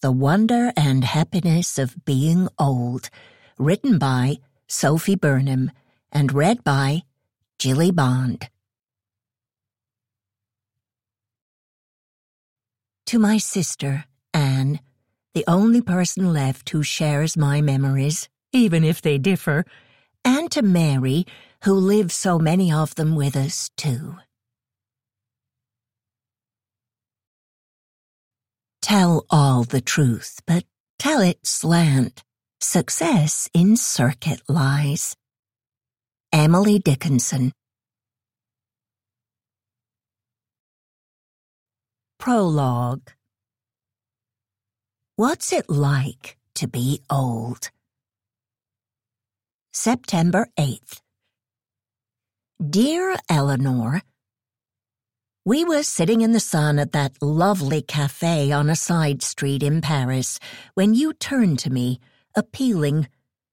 The Wonder and Happiness of Being Old, written by Sophie Burnham and read by Jilly Bond. To my sister, Anne, the only person left who shares my memories, even if they differ, and to Mary, who lives so many of them with us, too. Tell all the truth, but tell it slant. Success in circuit lies. Emily Dickinson. Prologue. What's it like to be old? September 8th. Dear Eleanor, we were sitting in the sun at that lovely cafe on a side street in Paris when you turned to me, appealing.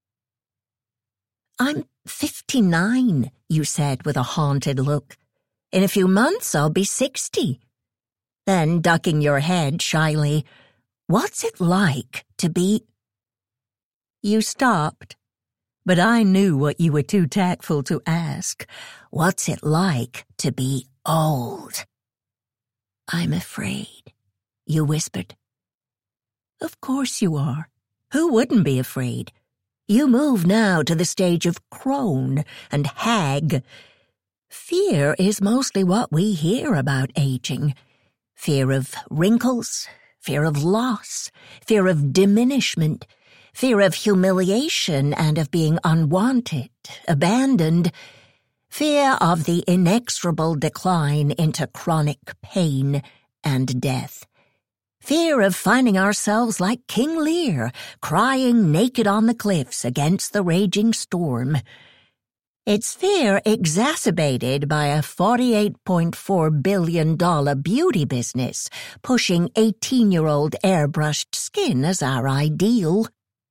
I'm 59, you said with a haunted look. In a few months I'll be 60. Then, ducking your head shyly, what's it like to be... You stopped, but I knew what you were too tactful to ask. What's it like to be old? I'm afraid, you whispered. Of course you are. Who wouldn't be afraid? You move now to the stage of crone and hag. Fear is mostly what we hear about aging. Fear of wrinkles, fear of loss, fear of diminishment, fear of humiliation and of being unwanted, abandoned, fear of the inexorable decline into chronic pain and death, fear of finding ourselves like King Lear, crying naked on the cliffs against the raging storm. It's fear exacerbated by a $48.4 billion beauty business, pushing 18-year-old airbrushed skin as our ideal.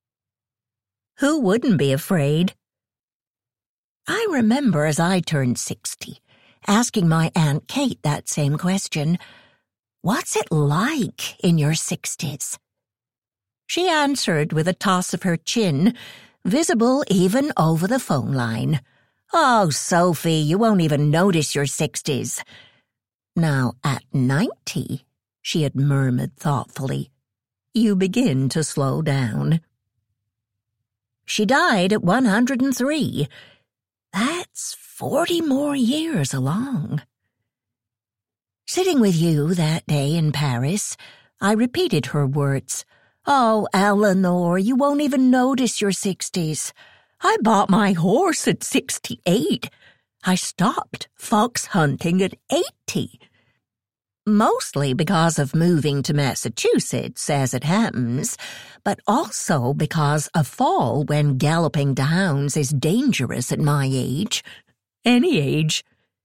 Who wouldn't be afraid? I remember as I turned 60, asking my Aunt Kate that same question. What's it like in your 60s? She answered with a toss of her chin, visible even over the phone line. Oh, Sophie, you won't even notice your 60s. Now, at 90, she had murmured thoughtfully, you begin to slow down. She died at 103. That's 40 more years along. Sitting with you that day in Paris, I repeated her words. Oh, Eleanor, you won't even notice your 60s. I bought my horse at 68. I stopped fox hunting at 80. Mostly because of moving to Massachusetts, as it happens, but also because a fall when galloping to hounds is dangerous at my age. Any age.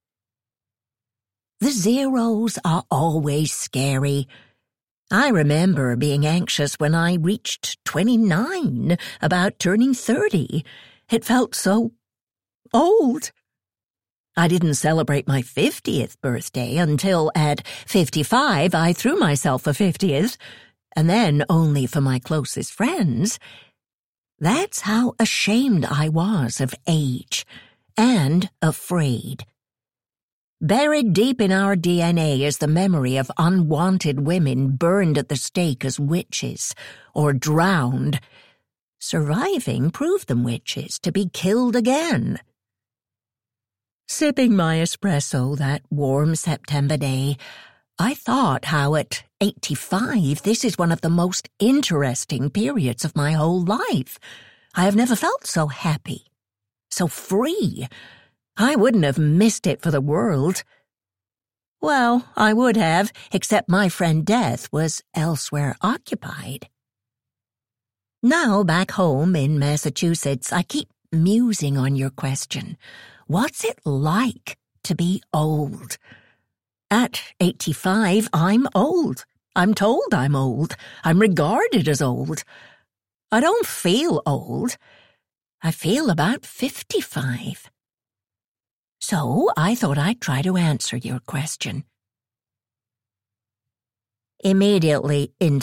The zeros are always scary. I remember being anxious when I reached 29, about turning 30. It felt so old. I didn't celebrate my 50th birthday until at 55 I threw myself a 50th, and then only for my closest friends. That's how ashamed I was of age, and afraid. Buried deep in our DNA is the memory of unwanted women burned at the stake as witches, or drowned. Surviving proved them witches to be killed again. Sipping my espresso that warm September day, I thought how at 85 this is one of the most interesting periods of my whole life. I have never felt so happy, so free. I wouldn't have missed it for the world. Well, I would have, except my friend Death was elsewhere occupied. Now, back home in Massachusetts, I keep musing on your question. What's it like to be old? At 85, I'm old. I'm told I'm old. I'm regarded as old. I don't feel old. I feel about 55. So I thought I'd try to answer your question. Immediately